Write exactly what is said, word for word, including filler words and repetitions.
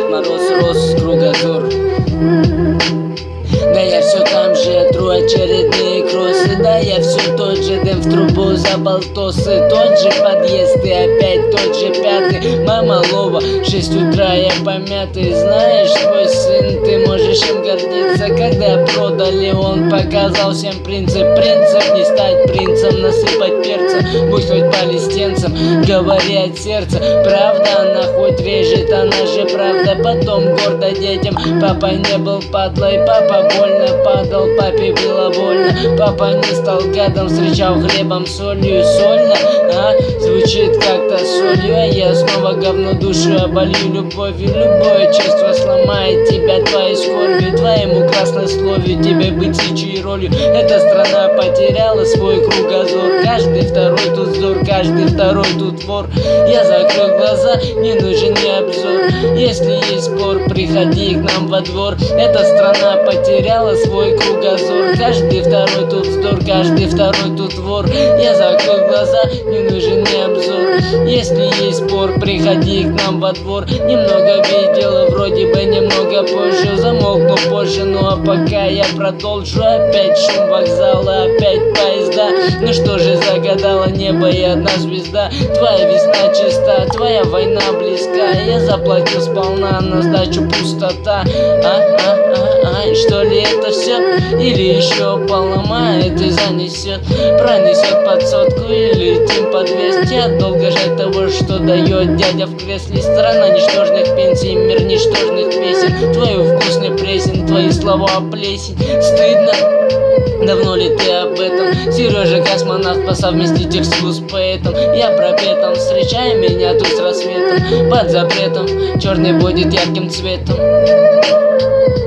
Мороз рос кругозор. Да я все там же, тру очередные кроссы. Да я все тот же, дым в трубу за болтосы. Тот же подъезд и опять тот же пятый. Мама лова, шесть утра я помятый. Знаешь, твой сын, ты можешь им гордиться. Когда продали, он показал всем принцип. Принцип не стать принцем, насыпать перца, будь хоть палестинцем, говори от сердца. Правда, она хоть режет, она же правда. Потом гордо детям: папа не был падлой, папа больно падал, папе было больно. Папа не стал гадом, встречал хлебом, солью. Сольно, а? Звучит как-то солью. А я снова говно душу оболью любовью. Любое чувство сломает тебя твоей скорбью, твоему краснословию, тебе быть чьей ролью. Эта страна потеряла свой кругозор. Каждый второй тут вздор, каждый второй тут вор. Я закрыл глаза, не нужен ни обзор. Если есть спор, приходи к нам во двор. Эта страна потеряла свой кругозор. Каждый второй тут вздор, каждый второй тут вор. Я закрыл глаза, не нужен ни обзор. Если есть спор, приходи к нам во двор. Немного видела, вроде бы немного позже. Замолкну позже, ну а пока я продолжу. Опять шум вокзала, опять поезда. Ну что же, загадала небо и одна звезда. Твоя весна чиста, твоя война близка. Я заплатил сполна, на сдачу пустота. А, а, а, а, что ли это все? Или еще поломает и занесет, пронесет под сотку или летим под двести. А долго жать того, что дает дядя в кресле. Страна ничтожных пенсий, мир ничтожных песен. Твой вкус не пресен, твои слова плесень. Стыдно? Давно ли ты об этом? Сережа космонавт по совместительству с поэтом. Я пропетом, встречай меня тут с рассветом. Под запретом черный будет ярким цветом.